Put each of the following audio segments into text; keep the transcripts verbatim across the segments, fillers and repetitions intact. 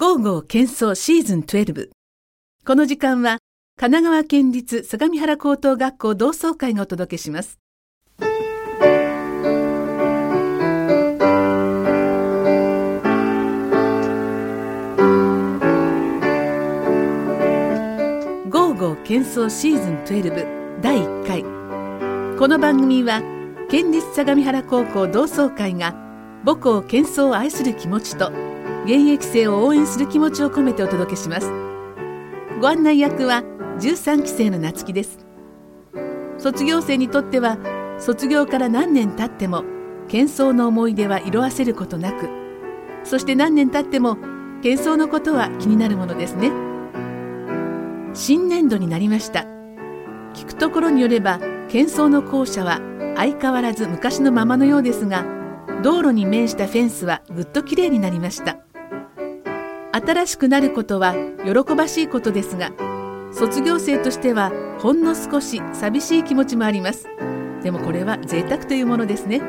ゴーゴー喧騒シーズンじゅうに。この時間は神奈川県立相模原高等学校同窓会がお届けします。ゴーゴー喧騒シーズンじゅうにだいいっかい。この番組は県立相模原高校同窓会が母校喧騒を愛する気持ちと現役生を応援する気持ちを込めてお届けします。ご案内役はじゅうさんきせいの夏希です。卒業生にとっては卒業から何年経っても喧騒の思い出は色あせることなく、そして何年経っても喧騒のことは気になるものですね。新年度になりました。聞くところによれば喧騒の校舎は相変わらず昔のままのようですが、道路に面したフェンスはぐっときれいになりました。新しくなることは喜ばしいことですが、卒業生としてはほんの少し寂しい気持ちもあります。でもこれは贅沢というものですね。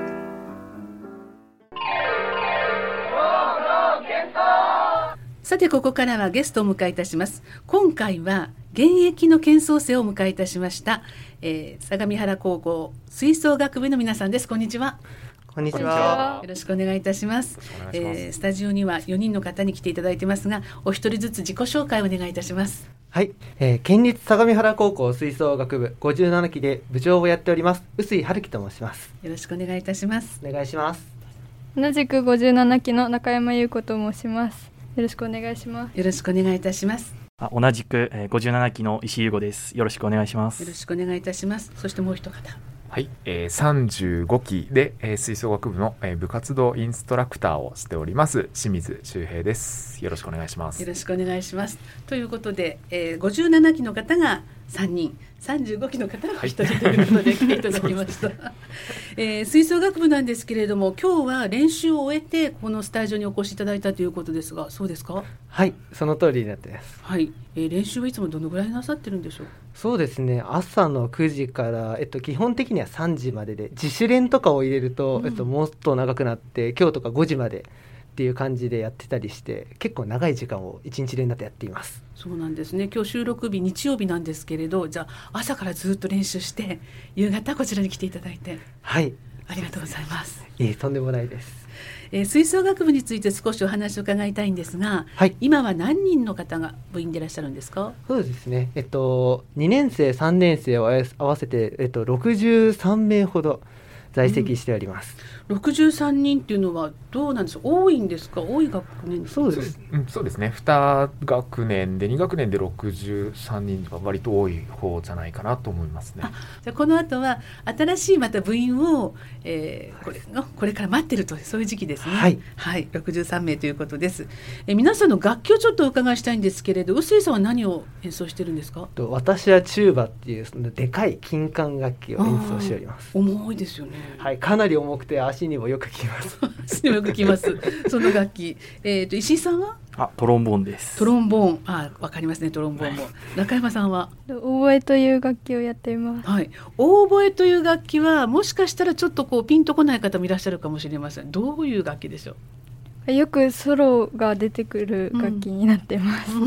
さて、ここからはゲストを迎えいたします。今回は現役の喧騒生を迎えいたしました、えー、相模原高校吹奏楽部の皆さんです。こんにちは。 こんにちは。 よろしくお願いいたします。えー、スタジオにはよにんの方に来ていただいてますが、お一人ずつ自己紹介をお願いいたします。 はい、えー、県立相模原高校吹奏楽部ごじゅうななきで部長をやっております臼井春樹と申します。 よろしくお願いいたします。 お願いします。 同じくごじゅうななきの中山優子と申します。よろしくお願いします。 よろしくお願いいたします。 あ、同じく、えー、ごじゅうななきの石井優吾です。よろしくお願いします。 よろしくお願いいたします。そしてもう一方。 はい、えー、さんじゅうごきで、えー、吹奏楽部の、えー、部活動インストラクターをしております清水周平です。よろしくお願いします。 よろしくお願いします。ということで、えー、ごじゅうななきの方がさんにん、さんじゅうごきの方がひとりということで来ていただきました、えー、吹奏楽部なんですけれども、今日は練習を終えてこのスタジオにお越しいただいたということですが、そうですか？ はい、その通りになっています。 はい、えー、練習はいつもどのぐらいなさってるんでしょう？ そうですね、朝のくじから、えっと、基本的にはさんじまでで、自主練とかを入れると、うん、えっと、もっと長くなって今日とかごじまでっていう感じでやってたりして、結構長い時間を一日連なってやっています。 そうなんですね。今日収録日日曜日なんですけれど、じゃあ朝からずっと練習して夕方こちらに来ていただいて、 はい、 ありがとうございます。 いえ、とんでもないです。 えー、吹奏楽部について少しお話を伺いたいんですが、はい、今は何人の方が部員でいらっしゃるんですか？ そうですね、えっと、にねんせいさんねんせいを合わせて、えっと、ろくじゅうさんめいほど在籍しております、 うん、ろくじゅうさんにんっていうのはどうなんですか？多いんですか？多い学年ですか？ そうです、うん、そうですね、に学年でに学年でろくじゅうさんにんは割と多い方じゃないかなと思いますね。 あ、じゃあこの後は新しいまた部員を、えー、これこれから待ってると、そういう時期ですね。はい、はい、ろくじゅうさんめいということです。えー、皆さんの楽器をちょっとお伺いしたいんですけれど、臼井さんは何を演奏してるんですか？ 私はチューバっていうそのでかい金管楽器を演奏しております。 重いですよね。 はい、かなり重くて足にもよくきます足にもよくきますその楽器、えー、と石井さんは？ あ、トロンボーンです。 トロンボーン、あ、わかりますね、トロンボーンも。中山さんは？ オーボエという楽器をやっています。 はい、オーボエという楽器はもしかしたらちょっとこうピンとこない方もいらっしゃるかもしれません。どういう楽器でしょう？ よくソロが出てくる楽器になっています、うん、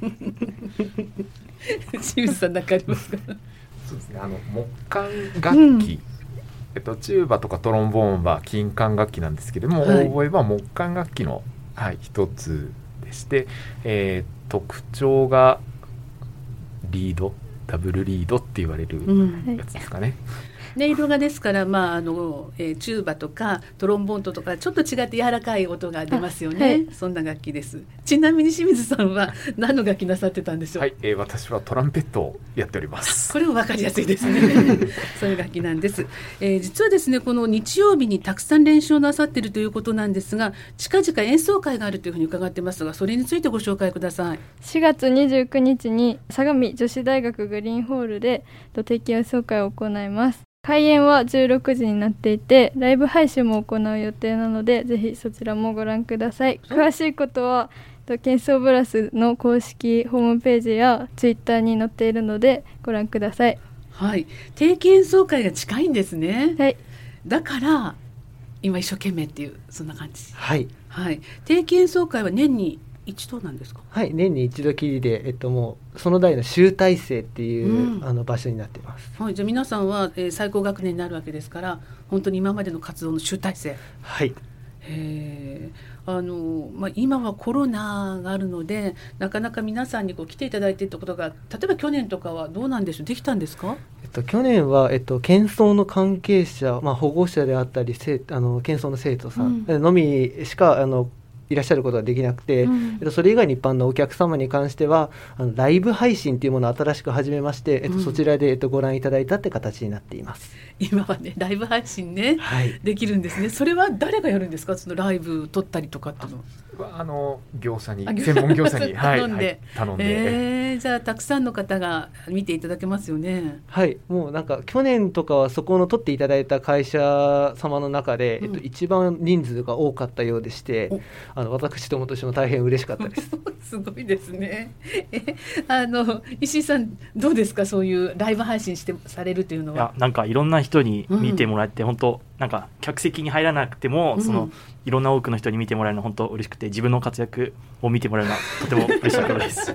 清水さん、何かありますか？ そうですね、あの木管楽器、うん、えっと、チューバとかトロンボーンは金管楽器なんですけども、はい、オーボエは木管楽器の、はい、一つでして、えー、特徴がリード、ダブルリードって言われるやつですかね、 うん、音色がですから、まああのえー、チューバとかトロンボーンとかちょっと違って柔らかい音が出ますよね、はい、そんな楽器です。ちなみに清水さんは何の楽器なさってたんでしょう？ はい、えー、私はトランペットをやっております。 これも分かりやすいですねそういう楽器なんです、えー、実はですね、この日曜日にたくさん練習をなさっているということなんですが、近々演奏会があるというふうに伺ってますが、それについてご紹介ください。 しがつにじゅうくにちに相模女子大学グリーンホールで定期演奏会を行います。開演はじゅうろくじになっていて、ライブ配信も行う予定なので、ぜひそちらもご覧ください。詳しいことは喧騒ブラスの公式ホームページやツイッターに載っているのでご覧ください。 はい、定期演奏会が近いんですね。 はい、 だから今一生懸命っていう、そんな感じ。 はい、 はい、定期演奏会は年に一度なんですか？ はい、年に一度きりで、えっと、もうその代の集大成っていう、 うん、 あの場所になっています。 はい、じゃあ皆さんは、えー、最高学年になるわけですから、本当に今までの活動の集大成。 はい。 へあのまあ、今はコロナがあるのでなかなか皆さんにこう来ていただいていることが、例えば去年とかはどうなんでしょう、できたんですか？ えっと、去年は、えっと、県葬の関係者、まあ、保護者であったりせあの県葬の生徒さん、うん、のみしかあのいらっしゃることができなくて、うん、えっと、それ以外に一般のお客様に関してはあのライブ配信というものを新しく始めまして、えっと、そちらで、えっと、ご覧いただいたって形になっています。 今はねライブ配信ね、はい、できるんですね。それは誰がやるんですか？そのライブ撮ったりとかっていうのは。あの業者に専門業者に頼んで、はいはい、頼んで、 えー、じゃあたくさんの方が見ていただけますよね。 はい、もうなんか去年とかはそこの撮っていただいた会社様の中で、うん、えっと、一番人数が多かったようでして、あの私どもとしても大変嬉しかったですすごいですね。えあの石井さんどうですか？そういうライブ配信してされるというのは。 いや、なんかいろんな人に見てもらって、うん、本当なんか客席に入らなくても、うん、そのいろんな多くの人に見てもらえるの本当嬉しくて、自分の活躍を見てもらえるのはとても嬉しいことです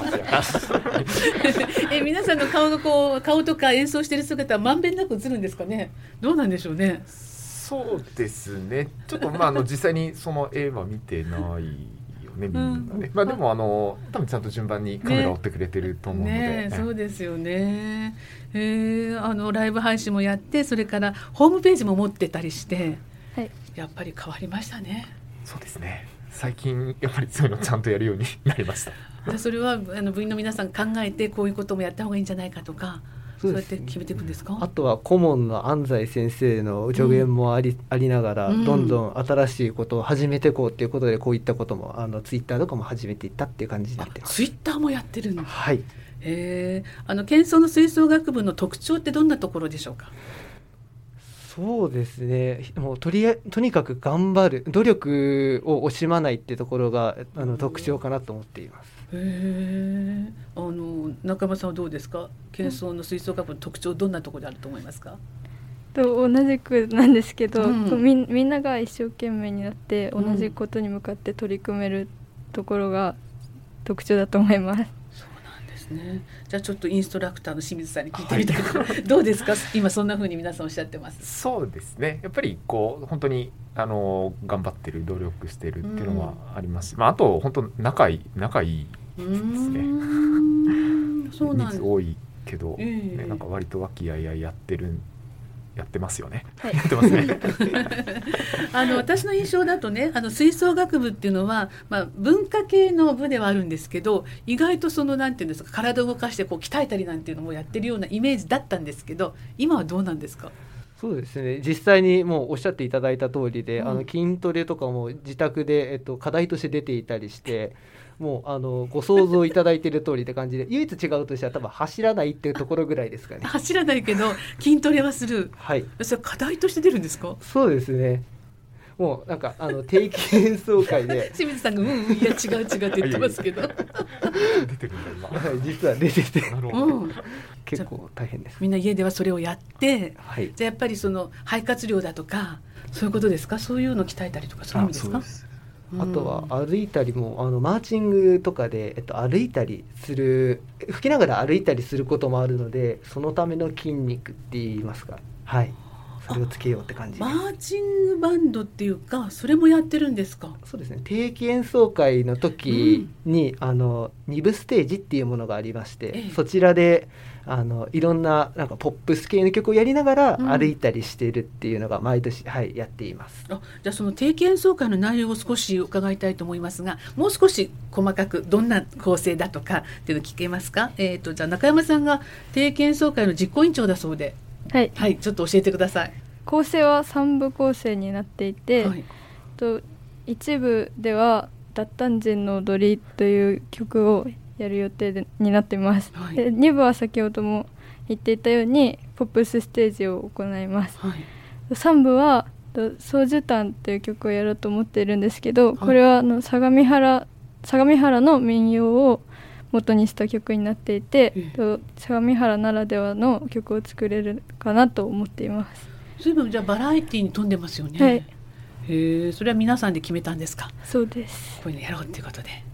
え皆さんの顔がこう顔とか演奏している姿はまんべんなく映るんですかね？どうなんでしょうね。 そうですね、ちょっとまああの実際にその絵は見てないよね、みんなね、うん、まあ、でもあの多分ちゃんと順番にカメラを追ってくれてると思うので、 ねね、そうですよね。えー、あのライブ配信もやって、それからホームページも持ってたりして、はい、やっぱり変わりましたね。 そうですね、最近やっぱりそういうのちゃんとやるようになりましたでそれはあの部員の皆さん考えてこういうこともやった方がいいんじゃないかとか、そうやって決めていくんですか？ あとは顧問の安西先生の助言もあり、うん、ありながら、どんどん新しいことを始めていこうということで、こういったこともあのツイッターとかも始めていったっていう感じになってます。 ツイッターもやってるの？ はい。 えー、あの県葬の吹奏楽部の特徴ってどんなところでしょうか？ そうですね、もうとりあとにかく頑張る、努力を惜しまないっていうところがあの特徴かなと思っています。 へー、あの中山さんはどうですか？県葬の吹奏楽部の特徴、どんなところであると思いますか？ と同じくなんですけど、うん、み, みんなが一生懸命になって同じことに向かって取り組めるところが特徴だと思います。 ね、じゃあちょっとインストラクターの清水さんに聞いてみたいと、はい、どうですか？今そんな風に皆さんおっしゃってます。 そうですね、やっぱりこう本当にあの頑張ってる、努力してるっていうのはありますし、うん、まあ、あと本当仲いい仲いいですね。そうなんです。人数多いけど、えーね、なんか割と和気あいあいやってるやってますよね。はい、やってますね。 あの私の印象だとね、あの吹奏楽部っていうのは、まあ、文化系の部ではあるんですけど、意外とそのなんていうんですか、体を動かしてこう鍛えたりなんていうのもやってるようなイメージだったんですけど、今はどうなんですか？ そうですね、実際にもうおっしゃっていただいた通りで、うん、あの筋トレとかも自宅で、えっと、課題として出ていたりして、もうあのご想像いただいている通りって感じで、唯一違うとしては多分走らないっていうところぐらいですかね。 走らないけど筋トレはする。 はい。 それ課題として出るんですか？ そうですね、もうなんかあの定期演奏会で清水さんがうんうんいや違う違うって言ってますけど出てるんだ今。 はい、実は出ててうん、結構大変です。 みんな家ではそれをやって、 はい、 じゃあやっぱりその肺活量だとかそういうことですか？そういうのを鍛えたりとかそういう意味ですか？ あとは歩いたりも、あのマーチングとかで、えっと、歩いたりする、吹きながら歩いたりすることもあるので、そのための筋肉って言いますか、はい、それをつけようって感じです。 マーチングバンドっていうか、それもやってるんですか？ そうですね、定期演奏会の時に、うん、あのに部ステージっていうものがありまして、ええ、そちらであのいろんな、なんかポップス系の曲をやりながら歩いたりしているっていうのが毎年、うん、はい、やっています。 あ、じゃあその定期演奏会の内容を少し伺いたいと思いますが、もう少し細かくどんな構成だとかっていうの聞けますか？えーと、じゃあ中山さんが定期演奏会の実行委員長だそうで、はい、はい、ちょっと教えてください。 構成はさん部構成になっていて、はい、と一部では脱炭人の踊りという曲をやる予定でになっています、はい、でに部は先ほども言っていたようにポップスステージを行います、はい、さん部はソージュタンという曲をやろうと思っているんですけど、はい、これはあの相模原相模原の民謡を元にした曲になっていて、うん、相模原ならではの曲を作れるかなと思っています。 そういえばじゃあバラエティに富んでますよね。 はい、 へえ、それは皆さんで決めたんですか？ そうです。 こういうのやろうっていうことで。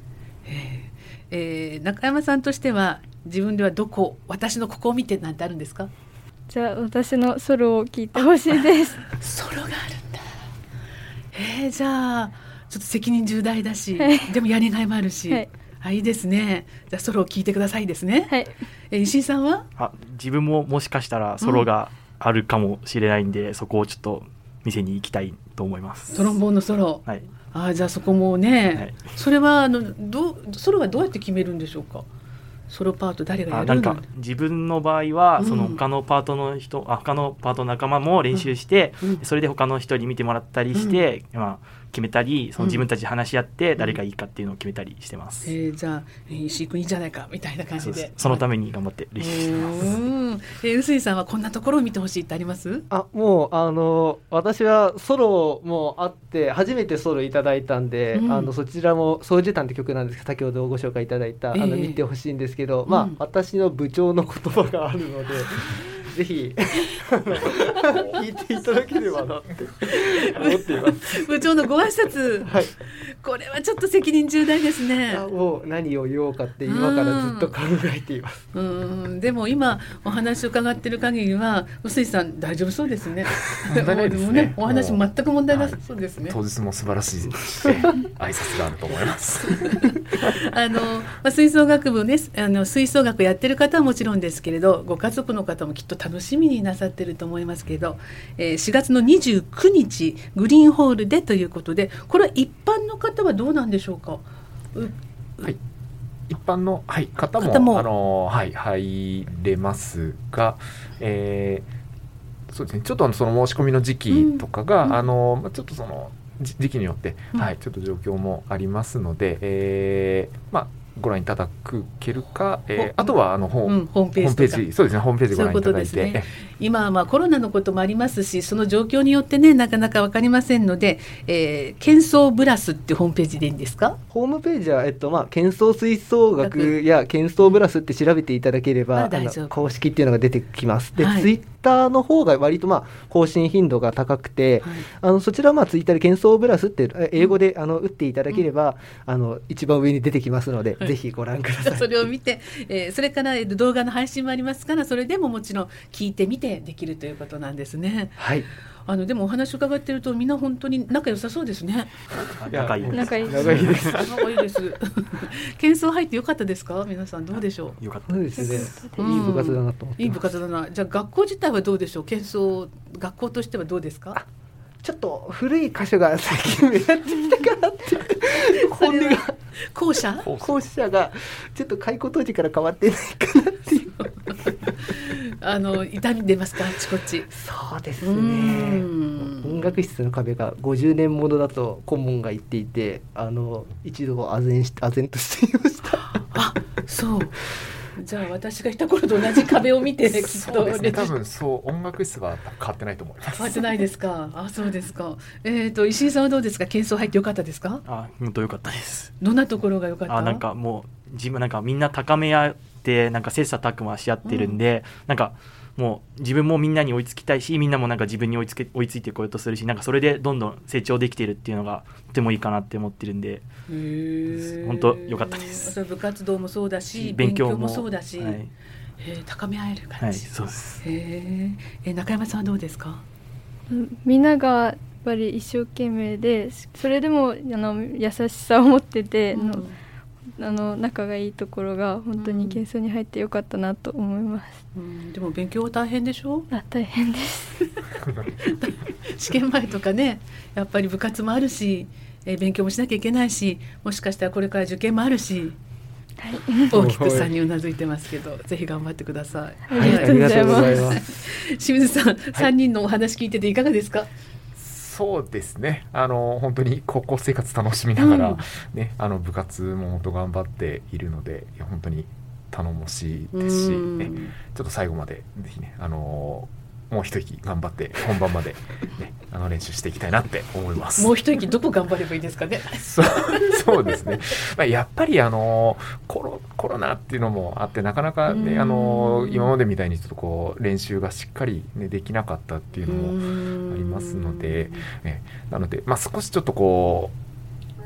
えーえー中山さんとしては自分ではどこ、私のここを見てなんてあるんですか？ じゃあ私のソロを聞いてほしいですソロがあるんだ。えー、じゃあちょっと責任重大だし、 はい、 でもやりがいもあるし、はい、あ、いいですね。じゃあソロを聞いてくださいですね。はい、えー、石井さんは？ あ、自分ももしかしたらソロがあるかもしれないんで、うん、そこをちょっと店に行きたいと思います。 トロンボーンのソロ、はい、あ、じゃあそこもね、はい、それはあのどソロはどうやって決めるんでしょうか？ソロパート誰がやるの？ なんか自分の場合は、うん、その他のパートの人、あ他のパートの仲間も練習して、うん、それで他の人に見てもらったりして、うん、まあ、決めたり、その自分たちで話し合って誰がいいかっていうのを決めたりしてます。 うん、えー、じゃあ石井君いいんじゃないかみたいな感じで、 そ, そのために頑張って練習してます。うん、 えー、臼井さんはこんなところを見てほしいってあります？ あ、もうあの私はソロもあって初めてソロいただいたんで、うん、あのそちらも「ソウジュタン」って曲なんですけど、先ほどご紹介いただいた、えー、あの見てほしいんですけど、まあ、うん、私の部長の言葉があるのでぜひ聞いていただければなって思っています。 部長のご挨拶、はい、これはちょっと責任重大ですね。 あ、もう何を言おうかって今からずっと考えています。 うん、うん、でも今お話を伺っている限りは臼井さん大丈夫そうですね。 問題ないですね。ね、 お話全く問題なさそうですね。 はい、当日も素晴らしい挨拶があると思います。 あの、まあ、吹奏楽部ね、あの吹奏楽やってる方はもちろんですけれど、ご家族の方もきっと楽しみになさってると思いますけど、えー、しがつのにじゅうくにちグリーンホールでということで、これは一般の方はどうなんでしょうか？ はい、一般の、はい、方も、方もあの、はい、入れますが、えー、そうですね、ちょっとその申し込みの時期とかが、うん、あのちょっとその時期によって、うん、はい、ちょっと状況もありますので、えー、まあご覧いただけるか、えー、あとはあのホー、うん、ホームページとか、ホームページ、そうですね、ホームページご覧いただいて、そういうことですね。 今はまあコロナのこともありますし、その状況によってねなかなか分かりませんので、えー、ケンソーブラスってホームページでいいんですか？ ホームページは、えっとまあ、ケンソー吹奏楽やケンソーブラスって調べていただければ、あの公式っていうのが出てきます。で、はい、ツイッターの方が割とまあ更新頻度が高くて、はい、あのそちらはまあツイッターでケンソーブラスって英語で、うん、あの打っていただければ、うん、あの一番上に出てきますので、はい、ぜひご覧ください。 それを見て、えー、それから動画の配信もありますから、それでももちろん聞いてみてできるということなんですね。 はい。 あのでもお話を伺っているとみんな本当に仲良さそうですね。 仲いいです。 仲いいです。 仲いいです。 仲いいです。喧騒入ってよかったですか？皆さんどうでしょう？よかったですね。うん、いい部活だなと思ってます。 いい部活だな。じゃあ学校自体はどうでしょう？喧騒学校としてはどうですか？ ちょっと古い箇所が最近目立ってきたかなって本音が校舎校舎がちょっと開校当時から変わってないかなっていうあの痛み出ますか？あちこち。 そうですね。音楽室の壁がごじゅうねんものだと顧問が言っていて、あの一度唖然し唖然としていました。 あ、そう。じゃあ私がいた頃と同じ壁を見て、ね、きっとそうですね、多分そう音楽室は変わってないと思います。 変わってないですか？あ、そうですか。えーと石井さんはどうですか？喧騒入ってよかったですか？ あ、本当よかったです。 どんなところがよかった？ あ、なんかもう自分なんかみんな高め合ってなんか切磋琢磨し合ってるんで、うん、なんかもう自分もみんなに追いつきたいし、みんなもなんか自分に追いつけ追いついてこようとするし、なんかそれでどんどん成長できてるっていうのがとてもいいかなって思ってるんで、本当良かったです。 部活動もそうだし、勉強もそうだし、はい、えー、高め合える感じ。 はい、そうです。 えーえー、中山さんはどうですか？ みんながやっぱり一生懸命で、それでもあの優しさを持ってて、うん、あの仲がいいところが本当に喧騒に入ってよかったなと思います。 うん、でも勉強は大変でしょ？ あ、大変です試験前とかね、やっぱり部活もあるし、えー、勉強もしなきゃいけないし、もしかしたらこれから受験もあるし、はい、大きくさんにうなずいてますけど、ぜひ頑張ってください。 はい、ありがとうございます。 清水さん、はい、さんにんのお話聞いてていかがですか？ そうですね、あの本当に高校生活楽しみながら、うん、ね、あの部活も本当頑張っているので、いや本当に頼もしいですし、ね、ちょっと最後までぜひね、あのもう一息頑張って本番まで、ね、あの練習していきたいなって思います。 もう一息どこ頑張ればいいですかね？ そう、そうですね、まあ、やっぱりあのコロ、コロナっていうのもあって、なかなか、ね、あの今までみたいにちょっとこう練習がしっかり、ね、できなかったっていうのもありますので、ね、なので、まあ、少しちょっとこう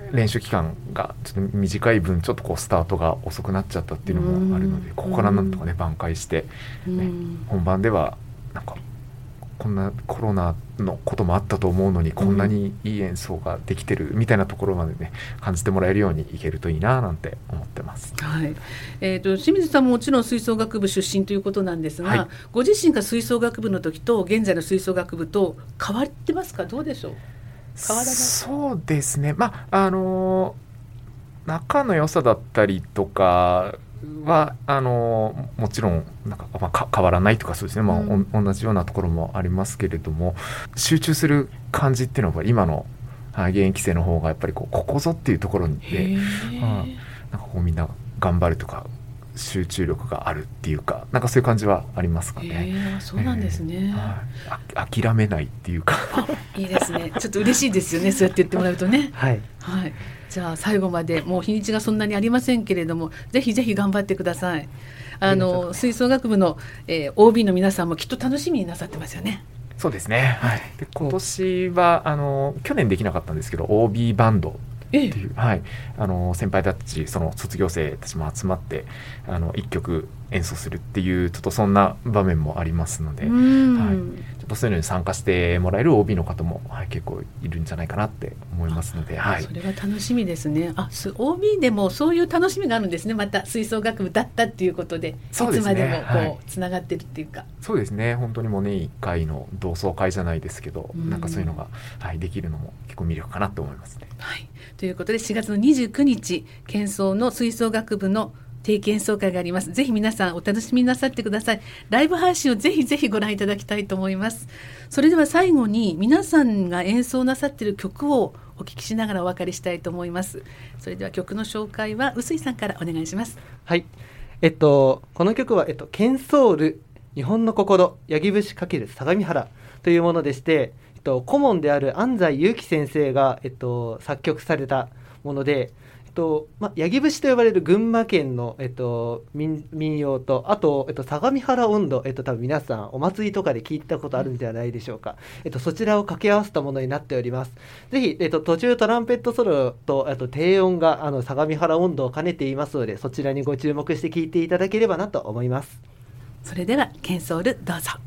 練習期間がちょっと短い分ちょっとこうスタートが遅くなっちゃったっていうのもあるので、ここからなんとかね挽回して、ね、本番ではなんかこんなコロナのこともあったと思うのにこんなにいい演奏ができてるみたいなところまでね感じてもらえるようにいけるといいななんて思ってます。 はい。えーと、清水さんももちろん吹奏楽部出身ということなんですが、 はい、 ご自身が吹奏楽部の時と現在の吹奏楽部と変わってますか？どうでしょう？変わらない？ そうですね、まああのー、仲の良さだったりとかはあのもちろんなんか、まあ、変わらないとかそうですね、まあうん、同じようなところもありますけれども、集中する感じっていうのは今の現役生の方がやっぱりこうここぞっていうところで、うん、なんかこうみんな頑張るとか集中力があるっていうか、なんかそういう感じはありますかね。 そうなんですね、 えーはい、諦めないっていうかいいですね。ちょっと嬉しいですよね、そうやって言ってもらうとね。 はい、 はい、じゃあ最後までもう日にちがそんなにありませんけれども、ぜひぜひ頑張ってください。あの吹奏楽部の、えー、オービー の皆さんもきっと楽しみになさってますよね。 そうですね、はい、で今年はあの去年できなかったんですけど オービー バンドっていう、ええ、はい、あの先輩たちその卒業生たちも集まってあのいっきょく演奏するっていうちょっとそんな場面もありますので、はい、ちょっとそういうのに参加してもらえる オービー の方も、はい、結構いるんじゃないかなって思いますので、はい、 それは楽しみですね。あ、オービー でもそういう楽しみがあるんですね。また吹奏楽部だったっていうことで、 そうですね、 いつまでもこうつながってるっていうか、はい、 そうですね、本当にもう年いっかいの同窓会じゃないですけど、なんかそういうのが、はい、できるのも結構魅力かなと思いますね。 はい、ということでしがつのにじゅうくにち県奏の吹奏楽部の定期演奏会があります。ぜひ皆さんお楽しみなさってください。ライブ配信をぜひぜひご覧いただきたいと思います。それでは最後に皆さんが演奏なさっている曲をお聞きしながらお別れしたいと思います。それでは曲の紹介は臼井さんからお願いします。 はい、えっとこの曲は、えっと、ケンソール日本の心八木節×相模原というものでして、えっと、顧問である安西祐樹先生が、えっと、作曲されたもので、えっとま、八木節と呼ばれる群馬県の、えっと、民, 民謡と、あと、えっと、相模原音頭、えっと、多分皆さんお祭りとかで聞いたことあるんではないでしょうか。えっと、そちらを掛け合わせたものになっております。ぜひ、えっと、途中トランペットソロとあと低音があの相模原音頭を兼ねていますので、そちらにご注目して聴いていただければなと思います。 それではケンソールどうぞ。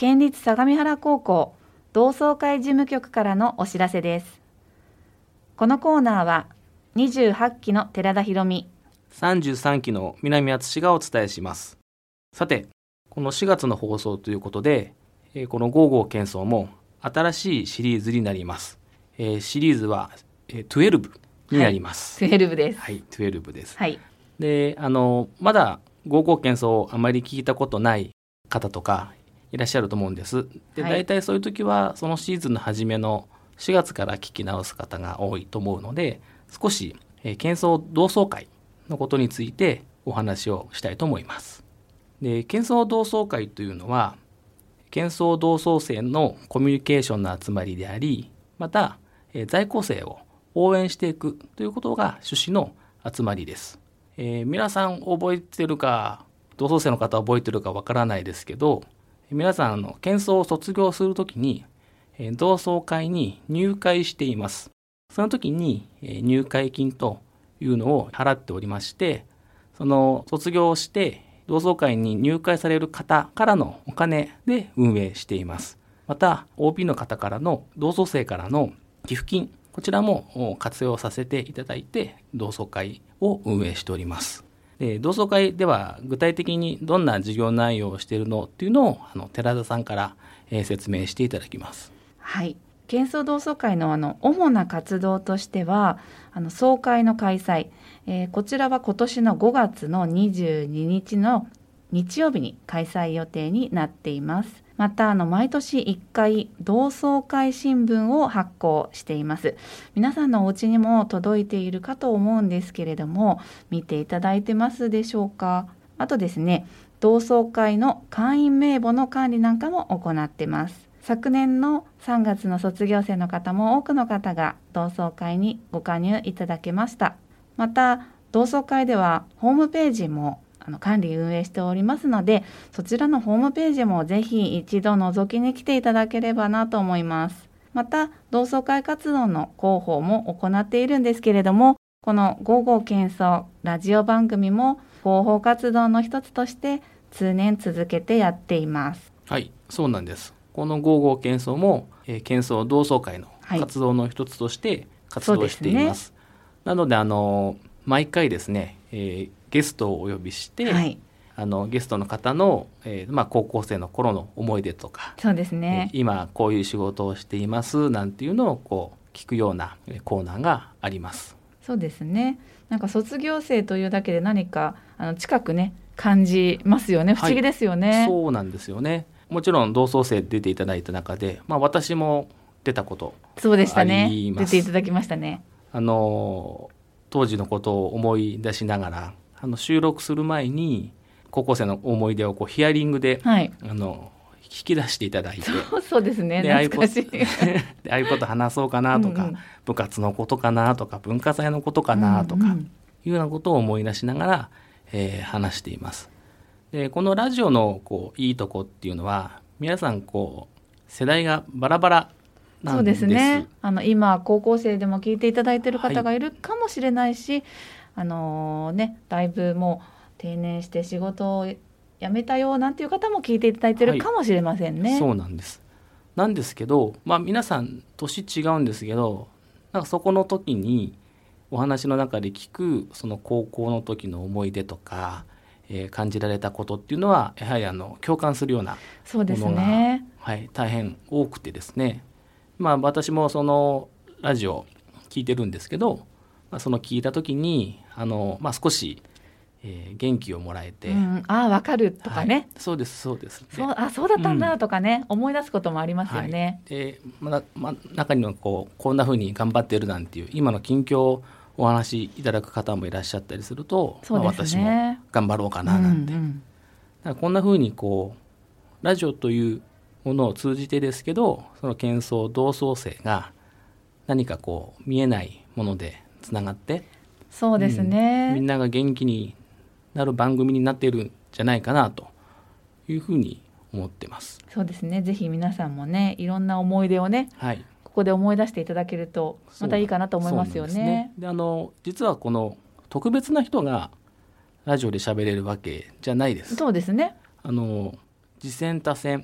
県立相模原高校同窓会事務局からのお知らせです。このコーナーはにじゅうはっきの寺田博美、 さんじゅうさんきの南敦がお伝えします。さて、このしがつの放送ということで、えー、このゴーゴー喧騒も新しいシリーズになります。えー、シリーズは、えー、じゅうにになります。 はい、じゅうにです。 はい、じゅうにです。 はい。 で、あのまだゴーゴー喧騒をあまり聞いたことない方とかいらっしゃると思うんです。で、はい、大体そういう時はそのシーズンの初めのしがつから聞き直す方が多いと思うので、少し、えー、喧騒同窓会のことについてお話をしたいと思います。で、喧騒同窓会というのは喧騒同窓生のコミュニケーションの集まりであり、また、えー、在校生を応援していくということが趣旨の集まりです。えー、皆さん覚えてるか、同窓生の方は覚えてるかわからないですけど、皆さんあの喧騒を卒業するときに、えー、同窓会に入会しています。その時に、えー、入会金というのを払っておりまして、その卒業して同窓会に入会される方からのお金で運営しています。また オーピー の方からの同窓生からの寄付金、こちらも活用させていただいて同窓会を運営しております。で、同窓会では具体的にどんな事業内容をしているのっていうのをあの寺田さんから、えー、説明していただきます。 はい、喧騒同窓会のあの主な活動としてはあの総会の開催、えー、こちらは今年のごがつのにじゅうににちの日曜日に開催予定になっています。またあの毎年いっかい同窓会新聞を発行しています。皆さんのお家にも届いているかと思うんですけれども、見ていただいてますでしょうか。あとですね、同窓会の会員名簿の管理なんかも行っています。昨年のさんがつの卒業生の方も多くの方が同窓会にご加入いただけました。また同窓会ではホームページもあの管理運営しておりますので、そちらのホームページもぜひ一度覗きに来ていただければなと思います。また同窓会活動の広報も行っているんですけれども、このゴーゴー喧騒ラジオ番組も広報活動の一つとして通年続けてやっています。 はい、そうなんです。このゴーゴー喧騒も、えー、喧騒同窓会の活動の一つとして活動しています。はい、そうですね。なのであの毎回ですね、えー、ゲストをお呼びして、はい、あのゲストの方の、えーまあ、高校生の頃の思い出とか、 そうですね、 えー、今こういう仕事をしていますなんていうのをこう聞くようなコーナーがあります。 そうですね。なんか卒業生というだけで何かあの近くね感じますよね。不思議ですよね。 はい、そうなんですよね。もちろん同窓生出ていただいた中で、まあ、私も出たことあります。 そうでしたね。出ていただきましたね。 あの当時のことを思い出しながらあの収録する前に高校生の思い出をこうヒアリングで、はい、あの引き出していただいて、 そうそうですね、懐かしいでああいうこと話そうかなとか、うんうん、部活のことかなとか文化祭のことかなとか、うんうん、いうようなことを思い出しながら、えー、話しています。でこのラジオのこういいとこっていうのは皆さんこう世代がバラバラなんです。 そうですね。あの今高校生でも聞いていただいている方がいるかもしれないし、はい、あのね、だいぶもう定年して仕事を辞めたよなんていう方も聞いていただいているかもしれませんね。 はい、そうなんです。なんですけど、まあ、皆さん年違うんですけど、なんかそこの時にお話の中で聞くその高校の時の思い出とか、えー、感じられたことっていうのはやはりあの共感するようなものが、 そうですね、 はい、大変多くてですね、まあ、私もそのラジオ聞いてるんですけど、まあ、その聞いた時にあの、まあ、少し、えー、元気をもらえて、うん、 ああ分かるとかね、はい、 そうですそうです、ね、 そうあそうだったんだとかね、うん、思い出すこともありますよね。 はい、でままあ、中にはこうこんな風に頑張ってるなんていう今の近況をお話しいただく方もいらっしゃったりすると、 そうですね、 まあ、私も頑張ろうかななんて、うんうん、だからこんな風にこうラジオというものを通じてですけど、その喧騒同窓生が何かこう見えないものでつながって、 そうですね、 うん、みんなが元気になる番組になっているんじゃないかなというふうに思ってます。 そうですね。ぜひ皆さんもね、いろんな思い出をね、はい、ここで思い出していただけるとまたいいかなと思いますよね。 そうなんですね。で、あの実はこの特別な人がラジオで喋れるわけじゃないです。 そうですね。 あの次戦多戦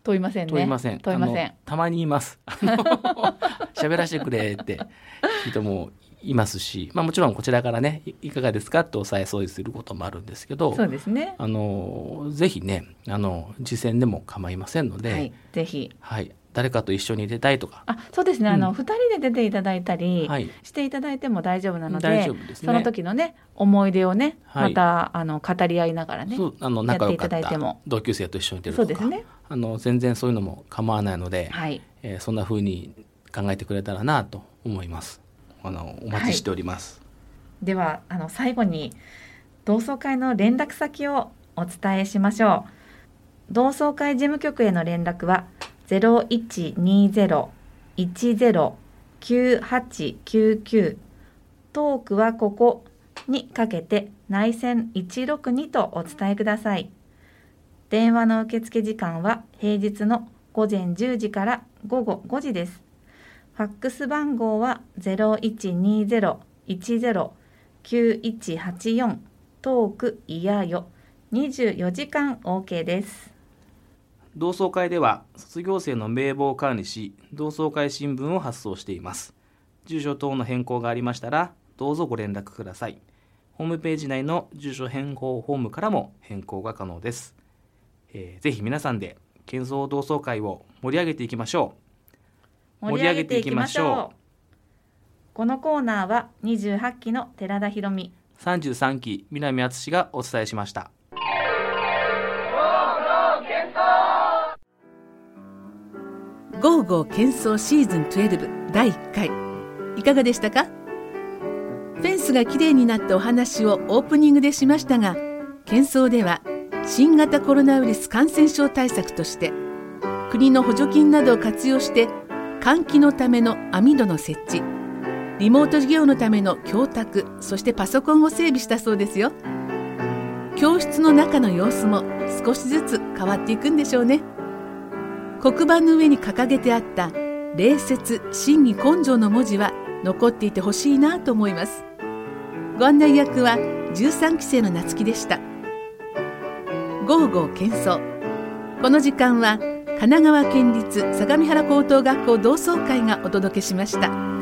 問いませんね。 問いません。 問いません。 あのたまにいます。喋らせてくれって人もいますし、まあ、もちろんこちらからね い, いかがですかってお誘いすることもあるんですけど、 そうですね。 あのぜひねあの実践でも構いませんので、 はい、ぜひ、 はい、誰かと一緒に出たいとか、 あ、そうですね、 うん、 あのふたりで出ていただいたりしていただいても大丈夫なので、 大丈夫ですね、 その時のね思い出をね、 はい、 またあの語り合いながらね、 そうあの仲良かったやっていただいても同級生と一緒に出るとか、 そうですね、 あの全然そういうのも構わないので、 はいえー、そんな風に考えてくれたらなと思います。あのお待ちしております、 はい、ではあの最後に同窓会の連絡先をお伝えしましょう。同窓会事務局への連絡は ゼロいちにゼロ いちゼロ きゅうはちきゅうきゅう トークはここにかけて内線いちろくにとお伝えください。電話の受付時間は平日のごぜんじゅうじからごごごじです。ファックス番号は ゼロいちにゼロ いちゼロ きゅういちはちよん トークいやよにじゅうよじかん OK です。 同窓会では卒業生の名簿を管理し、同窓会新聞を発送しています。住所等の変更がありましたらどうぞご連絡ください。ホームページ内の住所変更フォームからも変更が可能です。えー、ぜひ皆さんで県総同窓会を盛り上げていきましょう。 盛り上げていきましょう。このコーナーはにじゅうはっきの寺田裕美、 さんじゅうさんき南敦がお伝えしました。 ゴーゴー喧騒シーズンじゅうにだいいっかい、いかがでしたか？フェンスがきれいになったお話をオープニングでしましたが、喧騒では新型コロナウイルス感染症対策として国の補助金などを活用して換気のための網戸の設置、リモート授業のための教卓、そしてパソコンを整備したそうですよ。教室の中の様子も少しずつ変わっていくんでしょうね。黒板の上に掲げてあった礼節信義根性の文字は残っていてほしいなと思います。ご案内役はじゅうさんきせいの夏希でした。ゴーゴー喧騒、この時間は神奈川県立相模原高等学校同窓会がお届けしました。